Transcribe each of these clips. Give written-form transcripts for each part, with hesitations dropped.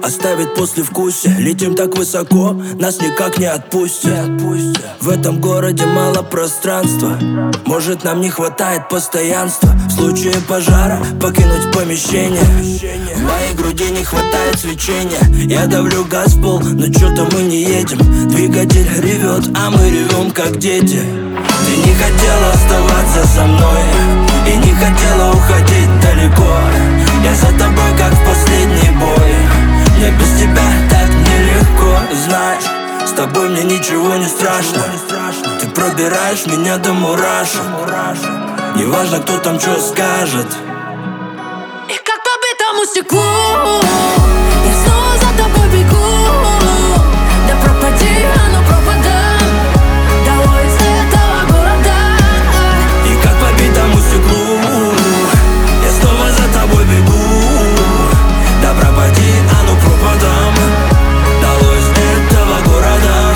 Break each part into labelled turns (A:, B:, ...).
A: оставит послевкусие. Летим так высоко, нас никак не отпустят. В этом городе мало пространства, может, нам не хватает постоянства. В случае пожара покинуть помещение. В моей груди не хватает свечения. Я давлю газ в пол, но чё-то мы не едем. Двигатель ревет, а мы ревем как дети. Ты не хотела оставаться со мной и не хотела уходить далеко. Я за тобой, как в последний бой. Мне без тебя так нелегко. Знаешь, с тобой мне ничего не страшно. Ты пробираешь меня до мурашек. Неважно, кто там что скажет.
B: И как по битому стеклу я снова за тобой бегу. Да пропади, оно пропадет. Долой из этого города.
A: И как по битому стеклу я снова за тобой бегу. Да пропади, а ну пропадам. Долой из этого города.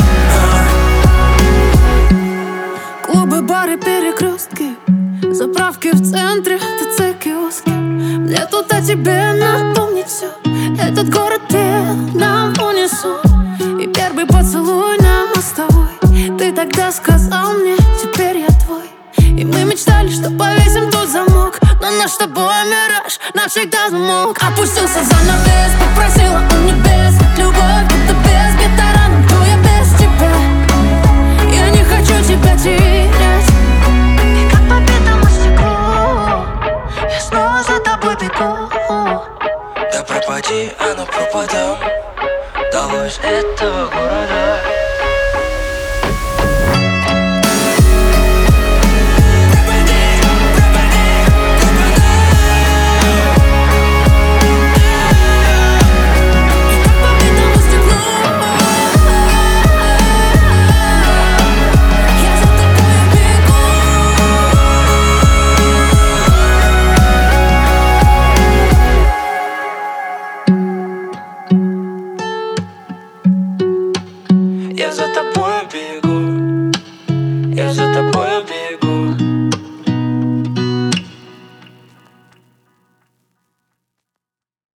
B: Клубы, бары, перекрестки, заправки в центре, ТЦ-киоски. Мне тут о тебе напомнить все. Этот город пел нам в унисон. И первый поцелуй на мостовой. Ты тогда сказал мне, теперь я твой. И мы мечтали, что повесим тут замок. Но наш с тобой мираж навсегда замолк. Опустился занавес, попросила у небес. Любовь будто без гитара, но кто я без тебя? Я не хочу тебя терять. И как по битому стеклу я снова за тобой бегу.
A: Да пропади, а ну пропадам. Долой из этого